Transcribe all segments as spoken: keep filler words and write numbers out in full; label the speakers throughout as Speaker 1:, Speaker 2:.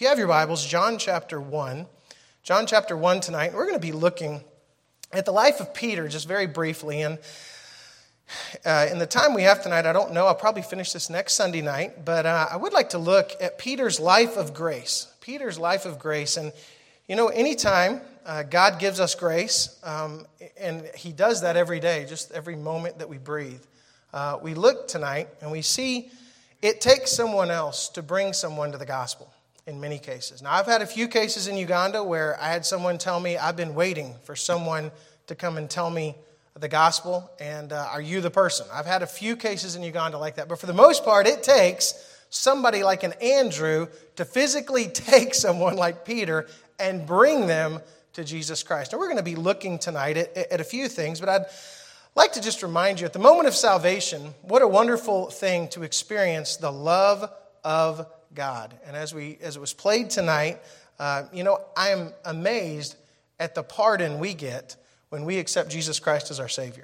Speaker 1: If you have your Bibles, John chapter one. John chapter one tonight. We're going to be looking at the life of Peter just very briefly. And uh, in the time we have tonight, I don't know, I'll probably finish this next Sunday night. But uh, I would like to look at Peter's life of grace. Peter's life of grace. And, you know, anytime uh, God gives us grace, um, and He does that every day, just every moment that we breathe. Uh, we look tonight and we see it takes someone else to bring someone to the gospel. In many cases. Now, I've had a few cases in Uganda where I had someone tell me, I've been waiting for someone to come and tell me the gospel, and uh, are you the person? I've had a few cases in Uganda like that, but for the most part, it takes somebody like an Andrew to physically take someone like Peter and bring them to Jesus Christ. Now, we're going to be looking tonight at, at a few things, but I'd like to just remind you, at the moment of salvation, what a wonderful thing to experience the love of God. And as we as it was played tonight, uh, you know, I am amazed at the pardon we get when we accept Jesus Christ as our Savior.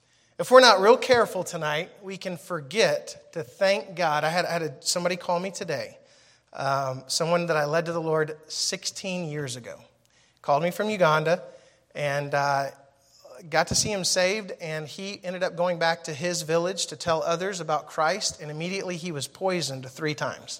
Speaker 1: If we're not real careful tonight, we can forget to thank God. I had, I had a, somebody call me today, um, someone that I led to the Lord sixteen years ago. Called me from Uganda and uh, got to see him saved, and he ended up going back to his village to tell others about Christ, and immediately he was poisoned three times.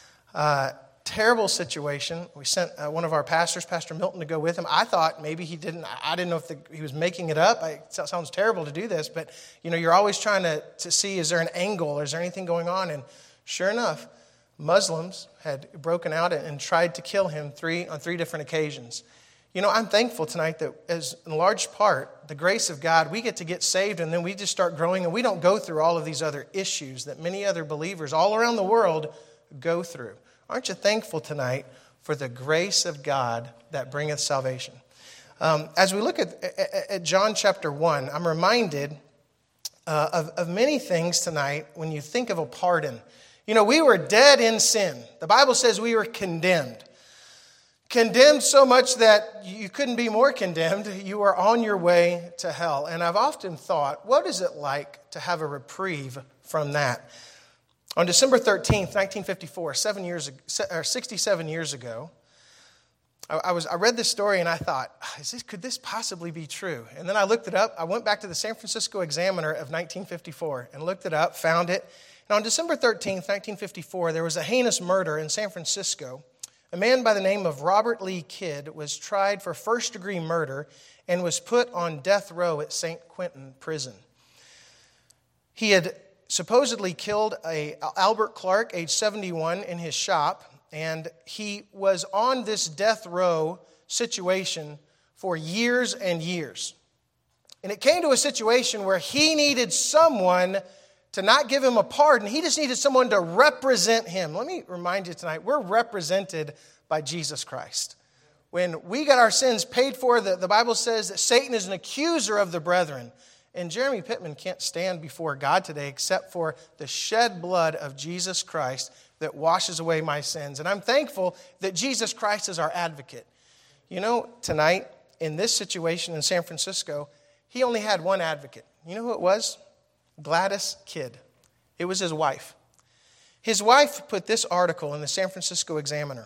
Speaker 1: Uh, terrible situation. We sent uh, one of our pastors, Pastor Milton, to go with him. I thought maybe he didn't, I didn't know if the, he was making it up. I, it sounds terrible to do this, but you know, you're always trying to, to see, is there an angle, or is there anything going on? And sure enough, Muslims had broken out and tried to kill him three on three different occasions. You know, I'm thankful tonight that as in large part, the grace of God, we get to get saved and then we just start growing, and we don't go through all of these other issues that many other believers all around the world go through. Aren't you thankful tonight for the grace of God that bringeth salvation? Um, as we look at, at, at John chapter one, I'm reminded uh, of, of many things tonight when you think of a pardon. You know, we were dead in sin. The Bible says we were condemned. Condemned so much that you couldn't be more condemned. You were on your way to hell. And I've often thought, what is it like to have a reprieve from that? On December thirteenth, nineteen fifty-four, seven years, or sixty-seven years ago, I, I was I read this story and I thought, is this, could this possibly be true? And then I looked it up. I went back to the San Francisco Examiner of nineteen fifty-four and looked it up, found it. And on December thirteenth, nineteen fifty-four, there was a heinous murder in San Francisco. A man by the name of Robert Lee Kidd was tried for first-degree murder and was put on death row at Saint Quentin Prison. He had supposedly killed a Albert Clark, age seventy-one, in his shop, and he was on this death row situation for years and years. And it came to a situation where he needed someone to not give him a pardon. He just needed someone to represent him. Let me remind you tonight, we're represented by Jesus Christ. When we got our sins paid for, the, the Bible says that Satan is an accuser of the brethren. And Jeremy Pittman can't stand before God today except for the shed blood of Jesus Christ that washes away my sins. And I'm thankful that Jesus Christ is our advocate. You know, tonight, in this situation in San Francisco, he only had one advocate. You know who it was? Gladys Kidd. It was his wife. His wife put this article in the San Francisco Examiner.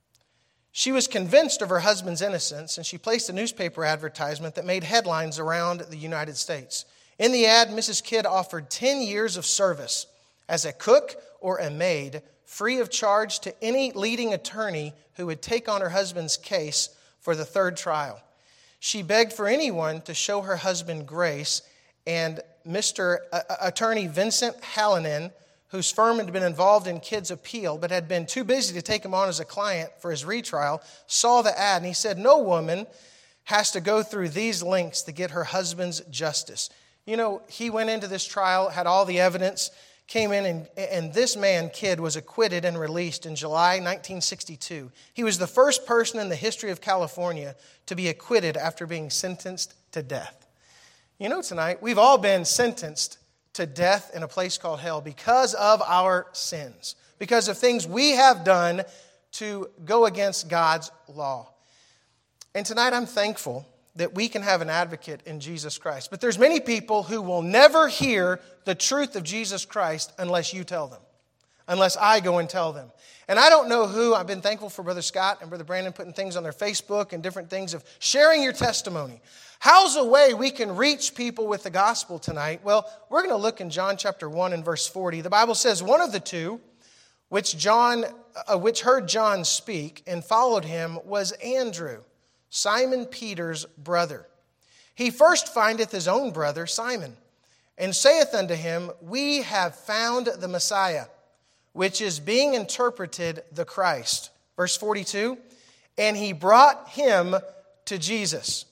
Speaker 1: She was convinced of her husband's innocence, and she placed a newspaper advertisement that made headlines around the United States. In the ad, Missus Kidd offered ten years of service as a cook or a maid, free of charge to any leading attorney who would take on her husband's case for the third trial. She begged for anyone to show her husband grace, and Mister Uh, Attorney Vincent Hallinan, whose firm had been involved in Kidd's appeal but had been too busy to take him on as a client for his retrial, saw the ad and he said, no woman has to go through these lengths to get her husband's justice. You know, he went into this trial, had all the evidence, came in, and, and this man, Kidd, was acquitted and released in July nineteen sixty-two. He was the first person in the history of California to be acquitted after being sentenced to death. You know, tonight, we've all been sentenced to death in a place called hell because of our sins, because of things we have done to go against God's law. And tonight I'm thankful that we can have an advocate in Jesus Christ. But there's many people who will never hear the truth of Jesus Christ unless you tell them. unless I go and tell them. And I don't know who. I've been thankful for Brother Scott and Brother Brandon putting things on their Facebook and different things of sharing your testimony. How's a way we can reach people with the gospel tonight? Well, we're going to look in John chapter one and verse forty. The Bible says, one of the two, which John, uh, which heard John speak and followed him, was Andrew, Simon Peter's brother. He first findeth his own brother Simon, and saith unto him, We have found the Messiah, which is being interpreted the Christ. Verse forty-two, and he brought him to Jesus.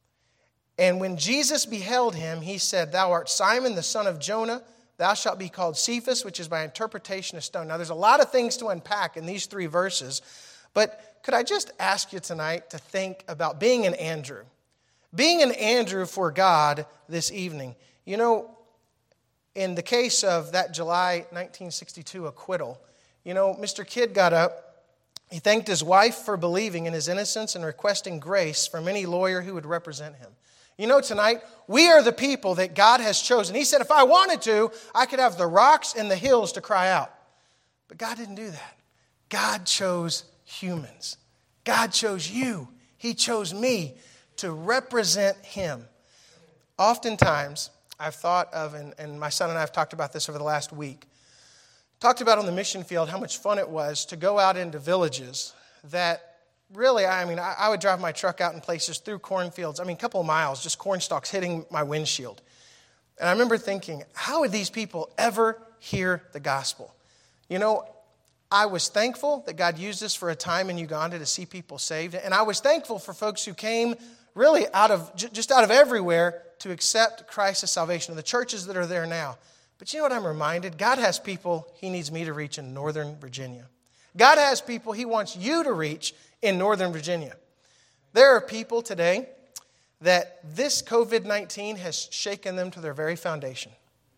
Speaker 1: And when Jesus beheld him, he said, Thou art Simon, the son of Jonah. Thou shalt be called Cephas, which is by interpretation a stone. Now, there's a lot of things to unpack in these three verses. But could I just ask you tonight to think about being an Andrew? Being an Andrew for God this evening. You know, in the case of that July nineteen sixty-two acquittal, you know, Mister Kidd got up. He thanked his wife for believing in his innocence and requesting grace from any lawyer who would represent him. You know, tonight, we are the people that God has chosen. He said, if I wanted to, I could have the rocks and the hills to cry out. But God didn't do that. God chose humans. God chose you. He chose me to represent Him. Oftentimes, I've thought of, and, and my son and I have talked about this over the last week, talked about on the mission field how much fun it was to go out into villages that really, I mean, I, I would drive my truck out in places through cornfields. I mean, a couple of miles, just corn stalks hitting my windshield. And I remember thinking, how would these people ever hear the gospel? You know, I was thankful that God used this for a time in Uganda to see people saved. And I was thankful for folks who came really out of, just out of everywhere to accept Christ's salvation, the churches that are there now. But you know what I'm reminded? God has people He needs me to reach in Northern Virginia. God has people He wants you to reach in Northern Virginia. There are people today that this covid nineteen has shaken them to their very foundation.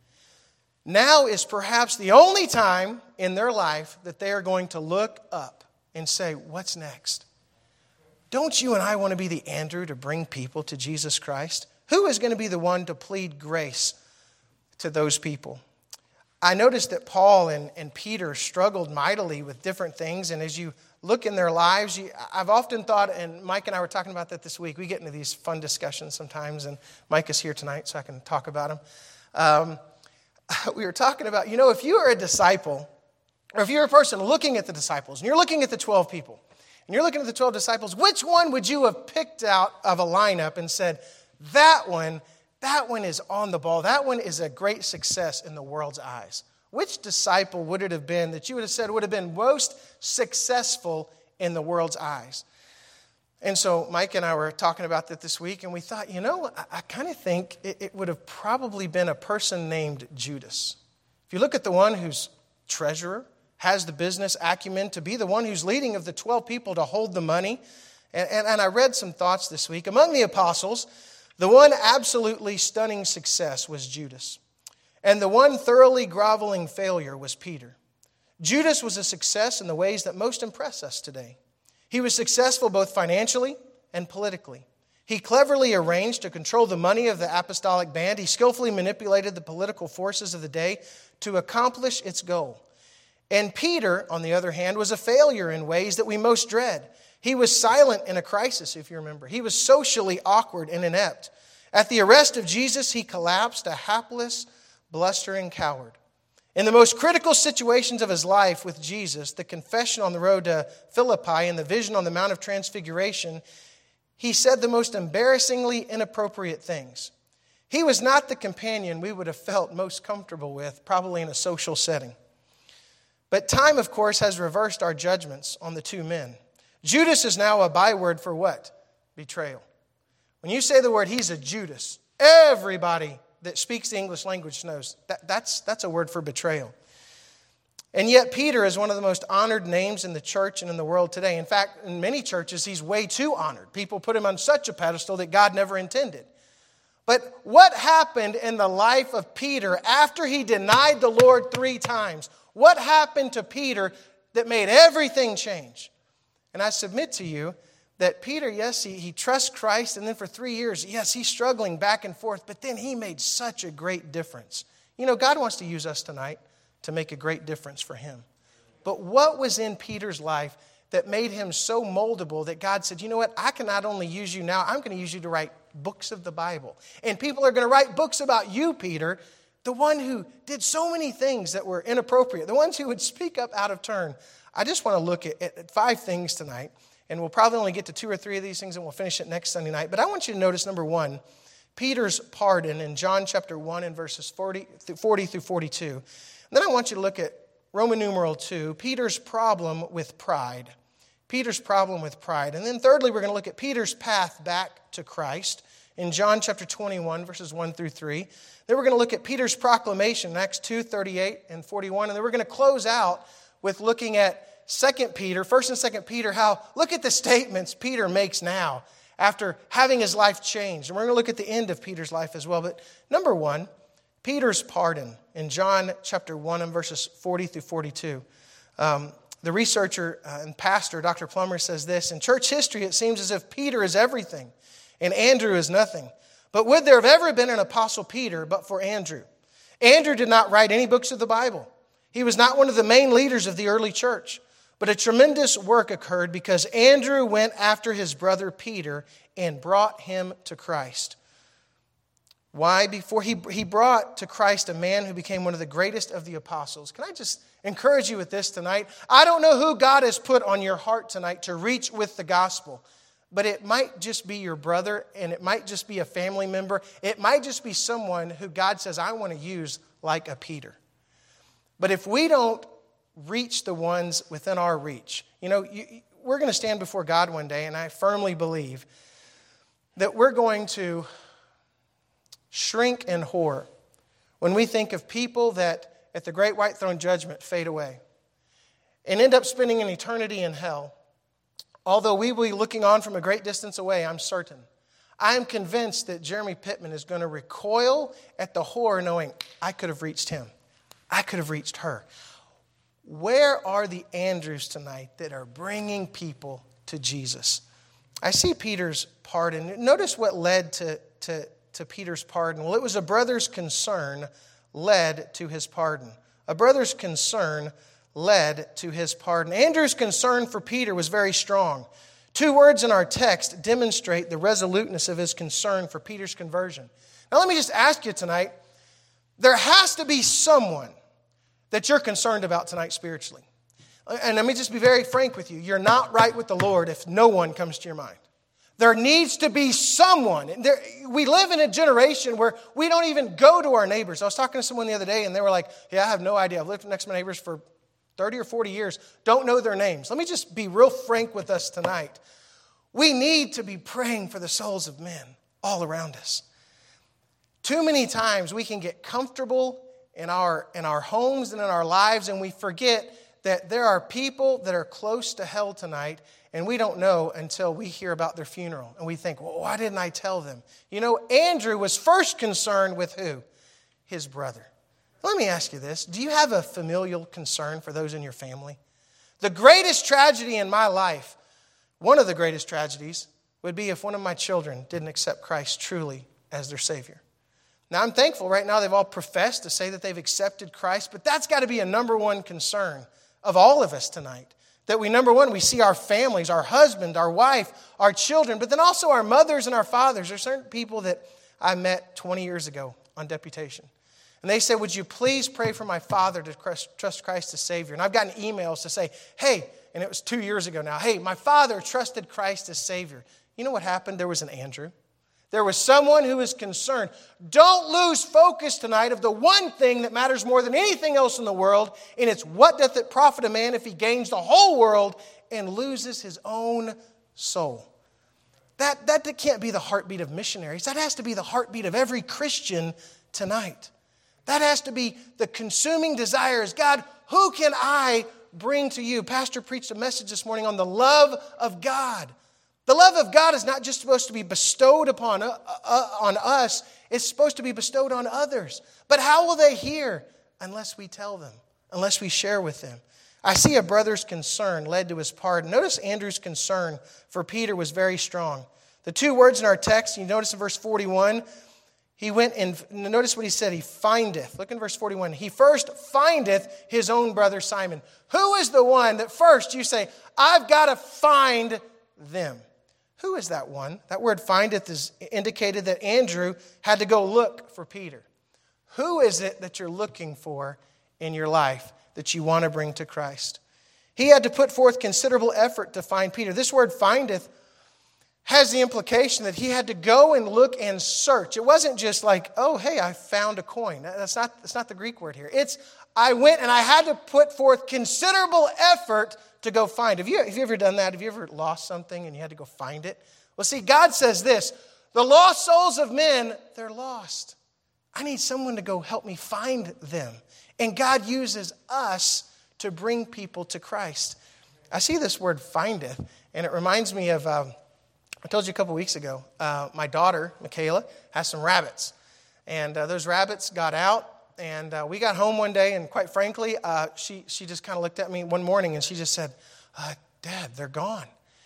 Speaker 1: Now is perhaps the only time in their life that they are going to look up and say, what's next? Don't you and I want to be the Andrew to bring people to Jesus Christ? Who is going to be the one to plead grace to those people? I noticed that Paul and, and Peter struggled mightily with different things, and as you look in their lives, you, I've often thought, and Mike and I were talking about that this week, we get into these fun discussions sometimes, and Mike is here tonight so I can talk about them. Um, we were talking about, you know, if you are a disciple, or if you're a person looking at the disciples, and you're looking at the twelve people, and you're looking at the twelve disciples, which one would you have picked out of a lineup and said, that one, that one is on the ball, that one is a great success in the world's eyes? Which disciple would it have been that you would have said would have been most successful in the world's eyes? And so Mike and I were talking about that this week, and we thought, you know, I, I kind of think it, it would have probably been a person named Judas. If you look at the one who's treasurer, has the business acumen to be the one who's leading of the twelve people to hold the money. And, and, and I read some thoughts this week. Among the apostles, the one absolutely stunning success was Judas. And the one thoroughly groveling failure was Peter. Judas was a success in the ways that most impress us today. He was successful both financially and politically. He cleverly arranged to control the money of the apostolic band. He skillfully manipulated the political forces of the day to accomplish its goal. And Peter, on the other hand, was a failure in ways that we most dread. He was silent in a crisis, if you remember. He was socially awkward and inept. At the arrest of Jesus, he collapsed, a hapless, blustering coward. In the most critical situations of his life with Jesus, the confession on the road to Philippi and the vision on the Mount of Transfiguration, he said the most embarrassingly inappropriate things. He was not the companion we would have felt most comfortable with, probably in a social setting. But time, of course, has reversed our judgments on the two men. Judas is now a byword for what? Betrayal. When you say the word, he's a Judas, everybody that speaks the English language knows that that's, that's a word for betrayal. And yet Peter is one of the most honored names in the church and in the world today. In fact, in many churches, he's way too honored. People put him on such a pedestal that God never intended. But what happened in the life of Peter after he denied the Lord three times? What happened to Peter that made everything change? And I submit to you that Peter, yes, he, he trusts Christ, and then for three years, yes, he's struggling back and forth, but then he made such a great difference. You know, God wants to use us tonight to make a great difference for him. But what was in Peter's life that made him so moldable that God said, you know what, I can not only use you now, I'm going to use you to write books of the Bible. And people are going to write books about you, Peter, the one who did so many things that were inappropriate, the ones who would speak up out of turn. I just want to look at, at five things tonight, and we'll probably only get to two or three of these things, and we'll finish it next Sunday night. But I want you to notice, number one, Peter's pardon in John chapter one and verses forty through forty-two. And then I want you to look at Roman numeral two, Peter's problem with pride. Peter's problem with pride. And then thirdly, we're going to look at Peter's path back to Christ in John chapter twenty-one, verses one through three. Then we're going to look at Peter's proclamation in Acts two, thirty-eight and forty-one. And then we're going to close out with looking at Second Peter, First and Second Peter, how, look at the statements Peter makes now after having his life changed. And we're going to look at the end of Peter's life as well. But number one, Peter's pardon in John chapter one and verses forty through forty-two. Um, the researcher and pastor, Doctor Plummer, says this, in church history, it seems as if Peter is everything and Andrew is nothing. But would there have ever been an apostle Peter but for Andrew? Andrew did not write any books of the Bible. He was not one of the main leaders of the early church. But a tremendous work occurred because Andrew went after his brother Peter and brought him to Christ. Why? Before he, he brought to Christ a man who became one of the greatest of the apostles. Can I just encourage you with this tonight? I don't know who God has put on your heart tonight to reach with the gospel, but it might just be your brother, and it might just be a family member. It might just be someone who God says, I want to use like a Peter. But if we don't reach the ones within our reach, you know, you, we're going to stand before God one day, and I firmly believe that we're going to shrink in horror when we think of people that at the great white throne judgment fade away and end up spending an eternity in hell. Although we will be looking on from a great distance away, I'm certain. I am convinced that Jeremy Pittman is going to recoil at the horror knowing, I could have reached him. I could have reached her. Where are the Andrews tonight that are bringing people to Jesus? I see Peter's pardon. Notice what led to, to, to Peter's pardon. Well, it was a brother's concern led to his pardon. A brother's concern led to his pardon. Andrew's concern for Peter was very strong. Two words in our text demonstrate the resoluteness of his concern for Peter's conversion. Now let me just ask you tonight, there has to be someone that you're concerned about tonight spiritually. And let me just be very frank with you. You're not right with the Lord if no one comes to your mind. There needs to be someone. There, we live in a generation where we don't even go to our neighbors. I was talking to someone the other day, and they were like, yeah, I have no idea. I've lived next to my neighbors for thirty or forty years. Don't know their names. Let me just be real frank with us tonight. We need to be praying for the souls of men all around us. Too many times we can get comfortable in our, in our homes and in our lives, and we forget that there are people that are close to hell tonight, and we don't know until we hear about their funeral. And we think, well, why didn't I tell them? You know, Andrew was first concerned with who? His brother. Let me ask you this. Do you have a familial concern for those in your family? The greatest tragedy in my life, one of the greatest tragedies, would be if one of my children didn't accept Christ truly as their Savior. Now, I'm thankful right now they've all professed to say that they've accepted Christ, but that's got to be a number one concern of all of us tonight. That we, number one, we see our families, our husband, our wife, our children, but then also our mothers and our fathers. There's certain people that I met twenty years ago on deputation. And they said, would you please pray for my father to trust Christ as Savior? And I've gotten emails to say, hey, and it was two years ago now, hey, my father trusted Christ as Savior. You know what happened? There was an Andrew. There was someone who was concerned. Don't lose focus tonight of the one thing that matters more than anything else in the world, and it's what doth it profit a man if he gains the whole world and loses his own soul. That, that can't be the heartbeat of missionaries. That has to be the heartbeat of every Christian tonight. That has to be the consuming desire is, God, who can I bring to you? Pastor preached a message this morning on the love of God. The love of God is not just supposed to be bestowed upon uh, uh, on us. It's supposed to be bestowed on others. But how will they hear? Unless we tell them, unless we share with them. I see a brother's concern led to his pardon. Notice Andrew's concern for Peter was very strong. The two words in our text, you notice in verse forty-one, He went and, notice what he said, he findeth. Look in verse forty-one. He first findeth his own brother Simon. Who is the one that first you say, I've got to find them? Who is that one? That word findeth is indicated that Andrew had to go look for Peter. Who is it that you're looking for in your life that you want to bring to Christ? He had to put forth considerable effort to find Peter. This word findeth has the implication that he had to go and look and search. It wasn't just like, oh, hey, I found a coin. That's not, that's not the Greek word here. It's, I went and I had to put forth considerable effort to go find. Have you, have you ever done that? Have you ever lost something and you had to go find it? Well, see, God says this, the lost souls of men, they're lost. I need someone to go help me find them. And God uses us to bring people to Christ. I see this word findeth, and it reminds me of... Um, I told you a couple weeks ago, uh, my daughter, Michaela, has some rabbits. And uh, those rabbits got out, and uh, we got home one day, and quite frankly, uh, she, she just kind of looked at me one morning, and she just said, uh, Dad, they're gone.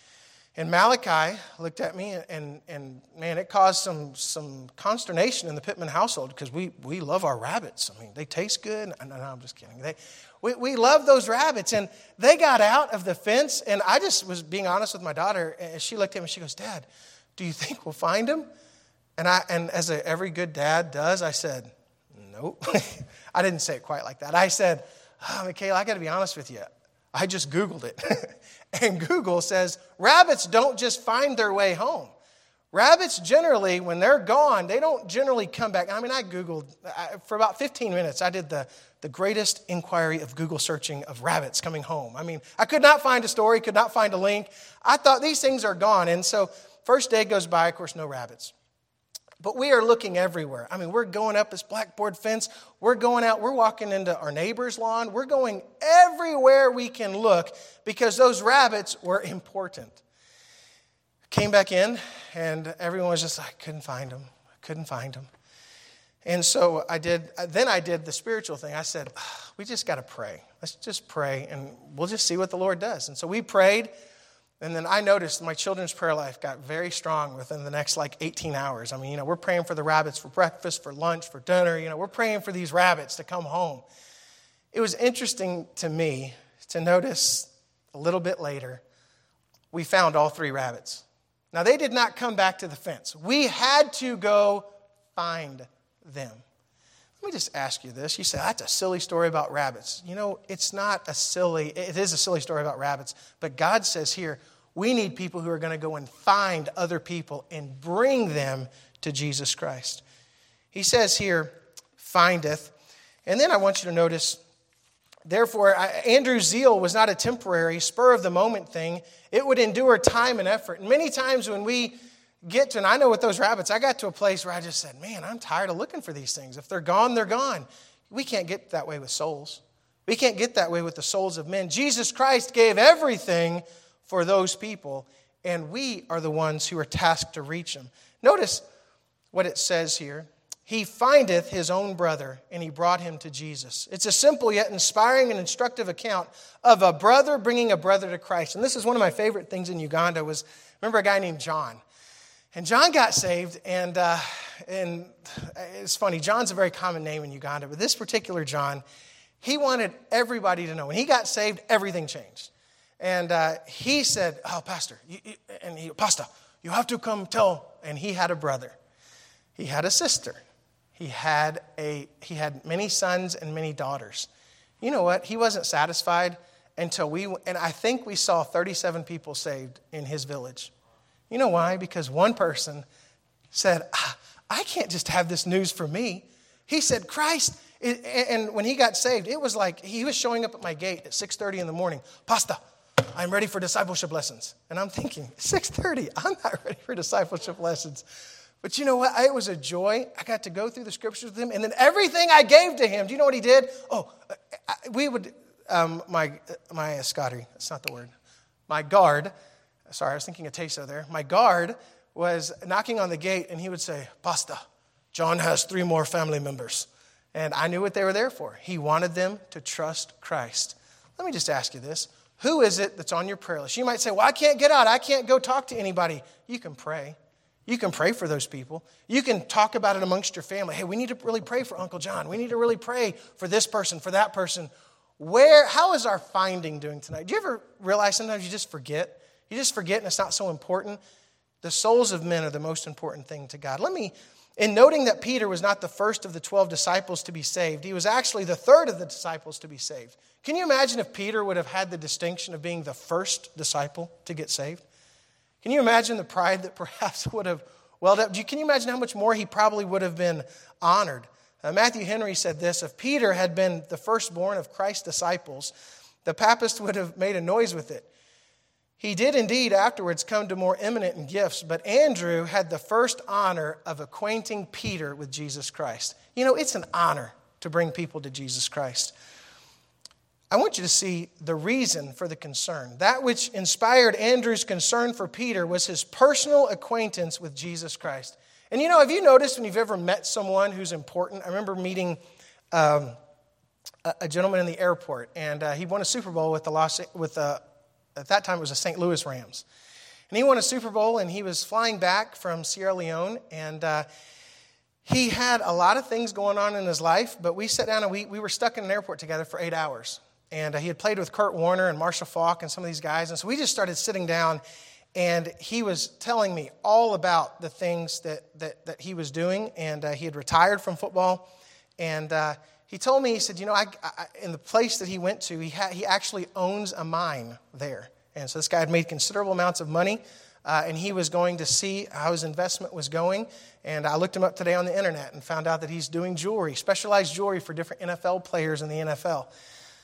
Speaker 1: And Malachi looked at me, and, and, and man, it caused some, some consternation in the Pittman household, because we, we love our rabbits. I mean, they taste good. No, no, I'm just kidding. They, we, we love those rabbits, and they got out of the fence, and I just was being honest with my daughter, and she looked at me, and she goes, Dad, do you think we'll find them? And I, and as a, every good dad does, I said, nope. I didn't say it quite like that. I said, oh, Michaela, I got to be honest with you. I just Googled it. And Google says rabbits don't just find their way home. Rabbits generally, when they're gone, they don't generally come back. I mean, I Googled, I, for about fifteen minutes, I did the, the greatest inquiry of Google searching of rabbits coming home. I mean, I could not find a story, could not find a link. I thought these things are gone. And so first day goes by, of course, no rabbits. But we are looking everywhere. I mean, we're going up this blackboard fence. We're going out. We're walking into our neighbor's lawn. We're going everywhere we can look because those rabbits were important. Came back in, and everyone was just like, couldn't find them. Couldn't find them. And so I did. Then I did the spiritual thing. I said, we just got to pray. Let's just pray, and we'll just see what the Lord does. And so we prayed. And then I noticed my children's prayer life got very strong within the next like eighteen hours. I mean, you know, we're praying for the rabbits for breakfast, for lunch, for dinner. You know, we're praying for these rabbits to come home. It was interesting to me to notice a little bit later, we found all three rabbits. Now, they did not come back to the fence. We had to go find them. Let me just ask you this. You say, that's a silly story about rabbits. You know, it's not a silly, it is a silly story about rabbits. But God says here, we need people who are going to go and find other people and bring them to Jesus Christ. He says here, findeth. And then I want you to notice, therefore, Andrew's zeal was not a temporary, spur-of-the-moment thing. It would endure time and effort. And many times when we get to, and I know with those rabbits, I got to a place where I just said, man, I'm tired of looking for these things. If they're gone, they're gone. We can't get that way with souls. We can't get that way with the souls of men. Jesus Christ gave everything for those people, and we are the ones who are tasked to reach them. Notice what it says here. He findeth his own brother, and he brought him to Jesus. It's a simple yet inspiring and instructive account of a brother bringing a brother to Christ. And this is one of my favorite things in Uganda was, remember a guy named John. And John got saved, and uh, and it's funny, John's a very common name in Uganda, but this particular John, he wanted everybody to know. When he got saved, everything changed. And uh, he said, oh, Pastor, you, you, and he, Pastor, you have to come tell. And he had a brother. He had a sister. He had a he had many sons and many daughters. You know what? He wasn't satisfied until we, and I think we saw thirty-seven people saved in his village. You know why? Because one person said, ah, I can't just have this news for me. He said, Christ, and when he got saved, it was like he was showing up at my gate at six thirty in the morning. Pastor, I'm ready for discipleship lessons. And I'm thinking, six thirty, I'm not ready for discipleship lessons. But you know what? It was a joy. I got to go through the scriptures with him. And then everything I gave to him, do you know what he did? Oh, we would, um, my, my escotri, that's not the word. My guard, sorry, I was thinking of Teso there. My guard was knocking on the gate, and he would say, Pastor, John has three more family members. And I knew what they were there for. He wanted them to trust Christ. Let me just ask you this. Who is it that's on your prayer list? You might say, well, I can't get out. I can't go talk to anybody. You can pray. You can pray for those people. You can talk about it amongst your family. Hey, we need to really pray for Uncle John. We need to really pray for this person, for that person. Where, how is our finding doing tonight? Do you ever realize sometimes you just forget? You just forget and it's not so important. The souls of men are the most important thing to God. Let me, in noting that Peter was not the first of the twelve disciples to be saved, he was actually the third of the disciples to be saved. Can you imagine if Peter would have had the distinction of being the first disciple to get saved? Can you imagine the pride that perhaps would have welled up? Can you imagine how much more he probably would have been honored? Uh, Matthew Henry said this, if Peter had been the firstborn of Christ's disciples, the Papists would have made a noise with it. He did indeed afterwards come to more eminent in gifts, but Andrew had the first honor of acquainting Peter with Jesus Christ. You know, it's an honor to bring people to Jesus Christ. I want you to see the reason for the concern. That which inspired Andrew's concern for Peter was his personal acquaintance with Jesus Christ. And you know, have you noticed when you've ever met someone who's important? I remember meeting um, a, a gentleman in the airport, and uh, he won a Super Bowl with the Los, with uh, at that time it was the Saint Louis Rams. And he won a Super Bowl, and he was flying back from Sierra Leone, and uh, he had a lot of things going on in his life, but we sat down and we, we were stuck in an airport together for eight hours. And uh, he had played with Kurt Warner and Marshall Faulk and some of these guys, and so we just started sitting down. And he was telling me all about the things that that, that he was doing. And uh, he had retired from football. And uh, he told me, he said, you know, I, I, in the place that he went to, he ha- he actually owns a mine there. And so this guy had made considerable amounts of money. Uh, and he was going to see how his investment was going. And I looked him up today on the internet and found out that he's doing jewelry, specialized jewelry for different N F L players in the N F L.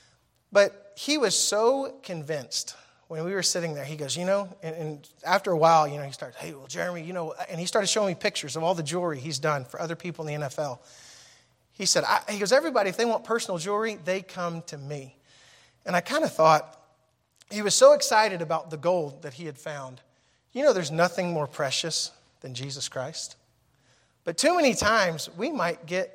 Speaker 1: But he was so convinced. When we were sitting there, he goes, you know, and, and after a while, you know, he started, hey, well, Jeremy, you know, and he started showing me pictures of all the jewelry he's done for other people in the N F L. He said, I, he goes, everybody, if they want personal jewelry, they come to me. And I kind of thought, he was so excited about the gold that he had found. You know, there's nothing more precious than Jesus Christ. But too many times, we might get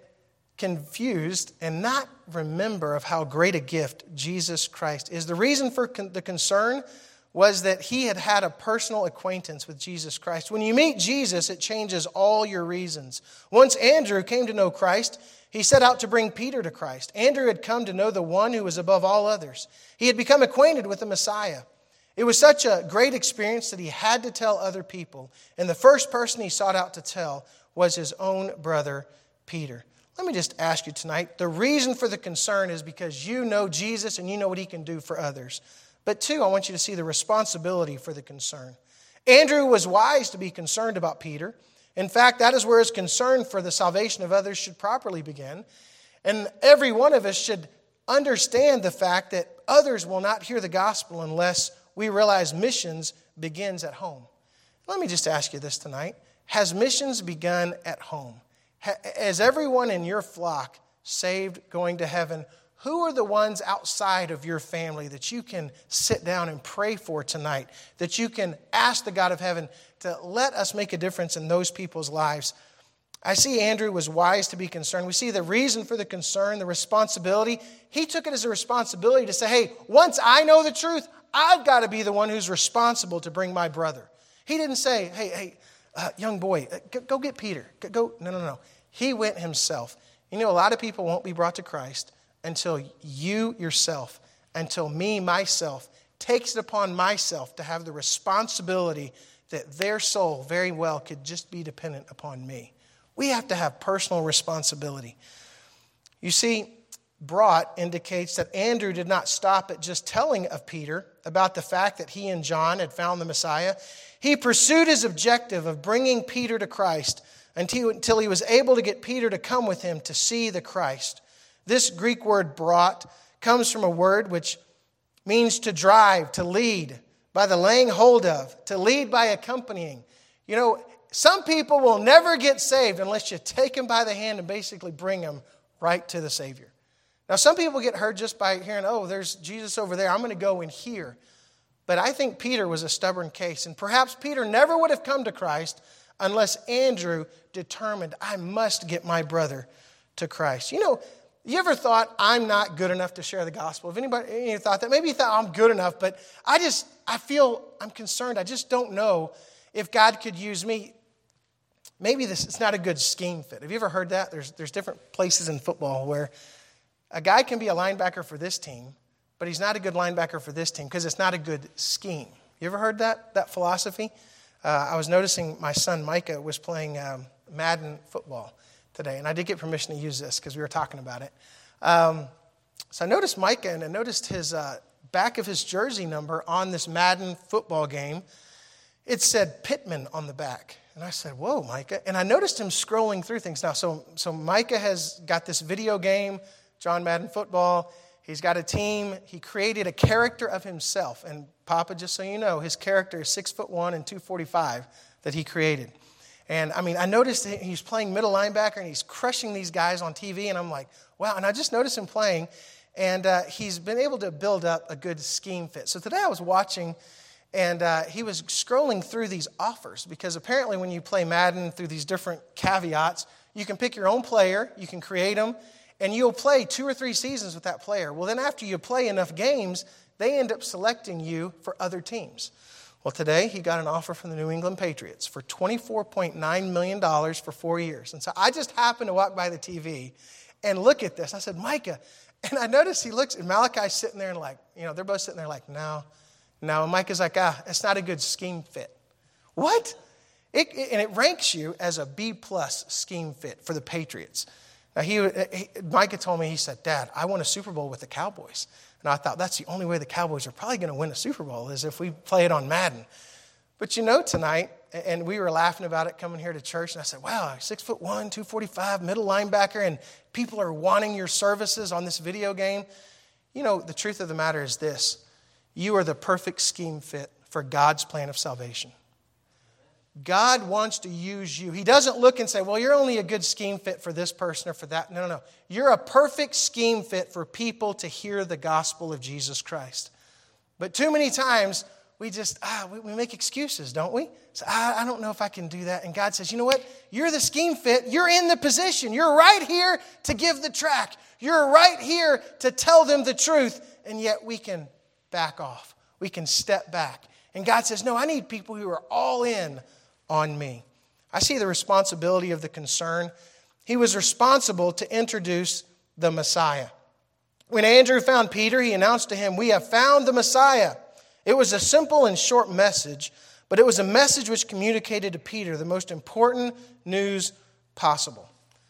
Speaker 1: confused and not remember of how great a gift Jesus Christ is. The reason for con- the concern was that he had had a personal acquaintance with Jesus Christ. When you meet Jesus, it changes all your reasons. Once Andrew came to know Christ, he set out to bring Peter to Christ. Andrew had come to know the one who was above all others. He had become acquainted with the Messiah. It was such a great experience that he had to tell other people. And the first person he sought out to tell was his own brother, Peter. Let me just ask you tonight, the reason for the concern is because you know Jesus and you know what he can do for others. But two, I want you to see the responsibility for the concern. Andrew was wise to be concerned about Peter. In fact, that is where his concern for the salvation of others should properly begin. And every one of us should understand the fact that others will not hear the gospel unless we realize missions begins at home. Let me just ask you this tonight. Has missions begun at home? As everyone in your flock saved, going to heaven, who are the ones outside of your family that you can sit down and pray for tonight, that you can ask the God of heaven to let us make a difference in those people's lives? I see Andrew was wise to be concerned. We see the reason for the concern, the responsibility. He took it as a responsibility to say, hey, once I know the truth, I've got to be the one who's responsible to bring my brother. He didn't say, hey, hey, uh, young boy, uh, go, go get Peter. Go, go. No, no, no. He went himself. You know, a lot of people won't be brought to Christ until you yourself, until me, myself, takes it upon myself to have the responsibility that their soul very well could just be dependent upon me. We have to have personal responsibility. You see, brought indicates that Andrew did not stop at just telling of Peter about the fact that he and John had found the Messiah. He pursued his objective of bringing Peter to Christ until, until he was able to get Peter to come with him to see the Christ. This Greek word brought comes from a word which means to drive, to lead, by the laying hold of, to lead by accompanying. You know, some people will never get saved unless you take them by the hand and basically bring them right to the Savior. Now, some people get hurt just by hearing, oh, there's Jesus over there, I'm going to go in here. But I think Peter was a stubborn case, and perhaps Peter never would have come to Christ unless Andrew determined, I must get my brother to Christ. You know, you ever thought, I'm not good enough to share the gospel? If anybody any thought that, maybe you thought, I'm good enough, but I just, I feel, I'm concerned. I just don't know if God could use me. maybe this is not a good scheme fit. Have you ever heard that? There's, there's different places in football where a guy can be a linebacker for this team, but he's not a good linebacker for this team because it's not a good scheme. You ever heard that, that philosophy? Uh, I was noticing my son Micah was playing um, Madden football today, and I did get permission to use this because we were talking about it. Um, so I noticed Micah, and I noticed his uh, back of his jersey number on this Madden football game. It said Pittman on the back. And I said, whoa, Micah. And I noticed him scrolling through things now. So, so Micah has got this video game, John Madden Football. He's got a team. He created a character of himself. And Papa, just so you know, his character is six foot one and two forty-five that he created. And I mean, I noticed he's playing middle linebacker and he's crushing these guys on T V. And I'm like, wow. And I just noticed him playing. And uh, he's been able to build up a good scheme fit. So today I was watching, and uh, he was scrolling through these offers because apparently when you play Madden through these different caveats, you can pick your own player, you can create them, and you'll play two or three seasons with that player. Well, then after you play enough games, they end up selecting you for other teams. Well, today he got an offer from the New England Patriots for twenty-four point nine million dollars for four years. And so I just happened to walk by the T V and look at this. I said, Micah, and I noticed he looks, and Malachi's sitting there and like, you know, they're both sitting there like, no. No, and Micah's like, ah, it's not a good scheme fit. What? It, it, and it ranks you as a B-plus scheme fit for the Patriots. Now, he, he, Micah told me, he said, Dad, I won a Super Bowl with the Cowboys. And I thought, that's the only way the Cowboys are probably going to win a Super Bowl is if we play it on Madden. But you know, tonight, and we were laughing about it coming here to church, and I said, wow, six foot one, two forty-five, middle linebacker, and people are wanting your services on this video game. You know, the truth of the matter is this. You are the perfect scheme fit for God's plan of salvation. God wants to use you. He doesn't look and say, well, you're only a good scheme fit for this person or for that. No, no, no. You're a perfect scheme fit for people to hear the gospel of Jesus Christ. But too many times, we just, ah, we, we make excuses, don't we? So, ah, I don't know if I can do that. And God says, you know what? You're the scheme fit. You're in the position. You're right here to give the track. You're right here to tell them the truth. And yet we can back off. We can step back. And God says, no, I need people who are all in on me. I see the responsibility of the concern. He was responsible to introduce the Messiah. When Andrew found Peter, he announced to him, we have found the Messiah. It was a simple and short message, but it was a message which communicated to Peter the most important news possible.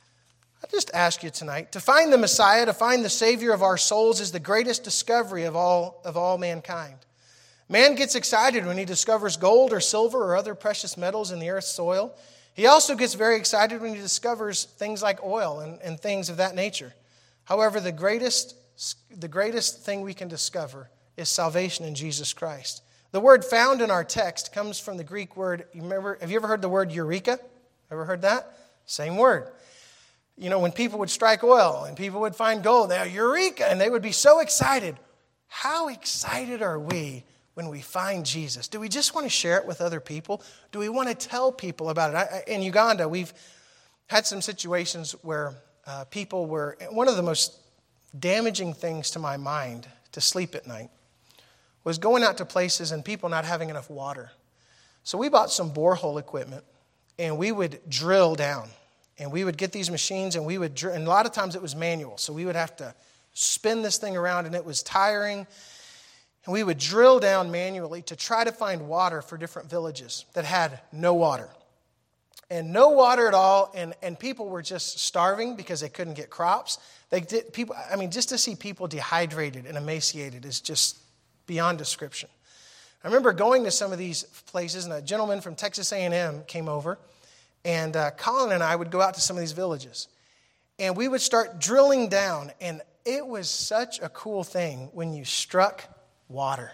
Speaker 1: I just ask you tonight, to find the Messiah, to find the Savior of our souls is the greatest discovery of all, of all mankind. Man gets excited when he discovers gold or silver or other precious metals in the earth's soil. He also gets very excited when he discovers things like oil and, and things of that nature. However, the greatest, the greatest thing we can discover is salvation in Jesus Christ. The word found in our text comes from the Greek word, you remember, have you ever heard the word eureka? Ever heard that? Same word. You know, when people would strike oil and people would find gold, they're eureka, and they would be so excited. How excited are we when we find Jesus? Do we just want to share it with other people? Do we want to tell people about it? I, in Uganda, we've had some situations where uh, people were, one of the most damaging things to my mind to sleep at night was going out to places and people not having enough water. So we bought some borehole equipment, and we would drill down. And we would get these machines, and we would drill, and a lot of times it was manual. So we would have to spin this thing around, and it was tiring. And we would drill down manually to try to find water for different villages that had no water. And no water at all, and, and people were just starving because they couldn't get crops. They did people. I mean, just to see people dehydrated and emaciated is just beyond description. I remember going to some of these places, and a gentleman from Texas A and M came over, and uh, Colin and I would go out to some of these villages, and we would start drilling down, and it was such a cool thing when you struck water.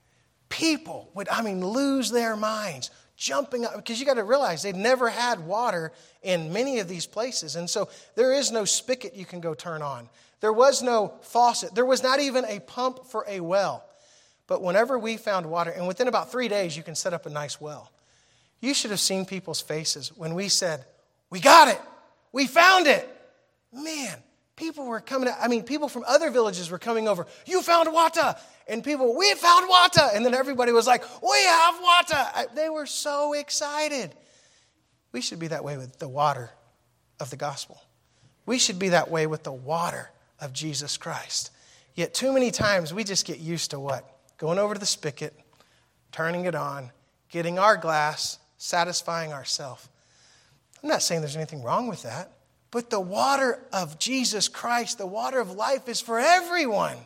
Speaker 1: People would, I mean, lose their minds, jumping up, because you got to realize they'd never had water in many of these places, and so there is no spigot you can go turn on. There was no faucet. There was not even a pump for a well. But whenever we found water, and within about three days, you can set up a nice well. You should have seen people's faces when we said, we got it. We found it. Man, people were coming, I mean, people from other villages were coming over. You found water. And people, we found water. And then everybody was like, we have water. They were so excited. We should be that way with the water of the gospel. We should be that way with the water of Jesus Christ. Yet too many times we just get used to what? Going over to the spigot, turning it on, getting our glass, satisfying ourselves. I'm not saying there's anything wrong with that, but the water of Jesus Christ, the water of life, is for everyone.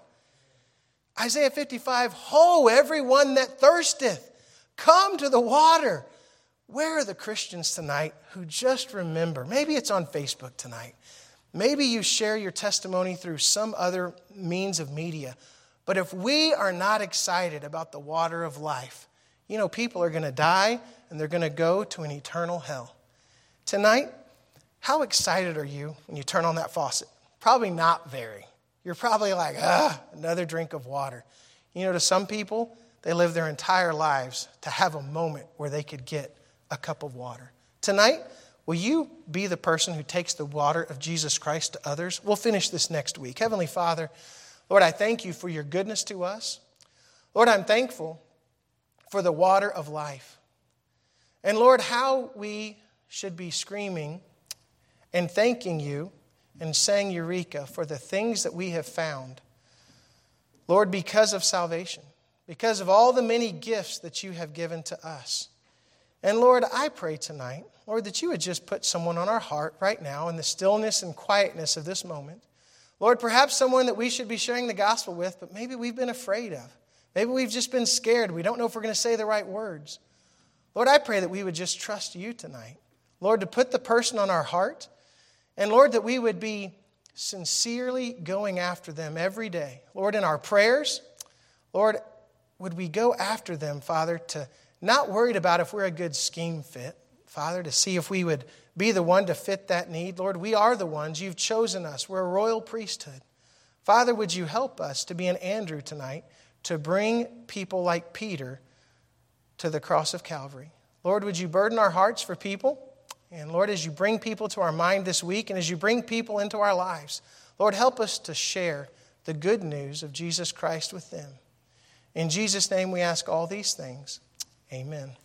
Speaker 1: Isaiah fifty-five, ho, everyone that thirsteth, come to the water. Where are the Christians tonight who just remember? Maybe it's on Facebook tonight. Maybe you share your testimony through some other means of media. But if we are not excited about the water of life, you know, people are going to die and they're going to go to an eternal hell. Tonight, how excited are you when you turn on that faucet? Probably not very. You're probably like, ah, another drink of water. You know, to some people, they live their entire lives to have a moment where they could get a cup of water. Tonight, will you be the person who takes the water of Jesus Christ to others? We'll finish this next week. Heavenly Father, Lord, I thank you for your goodness to us. Lord, I'm thankful for the water of life. And Lord, how we should be screaming and thanking you and saying Eureka for the things that we have found. Lord, because of salvation, because of all the many gifts that you have given to us. And Lord, I pray tonight, Lord, that you would just put someone on our heart right now in the stillness and quietness of this moment. Lord, perhaps someone that we should be sharing the gospel with, but maybe we've been afraid of. Maybe we've just been scared. We don't know if we're going to say the right words. Lord, I pray that we would just trust you tonight. Lord, to put the person on our heart. And Lord, that we would be sincerely going after them every day. Lord, in our prayers, Lord, would we go after them, Father, to not worried about if we're a good scheme fit, Father, to see if we would be the one to fit that need. Lord, we are the ones. You've chosen us. We're a royal priesthood. Father, would you help us to be an Andrew tonight to bring people like Peter to the cross of Calvary. Lord, would you burden our hearts for people? And Lord, as you bring people to our mind this week and as you bring people into our lives, Lord, help us to share the good news of Jesus Christ with them. In Jesus' name we ask all these things. Amen.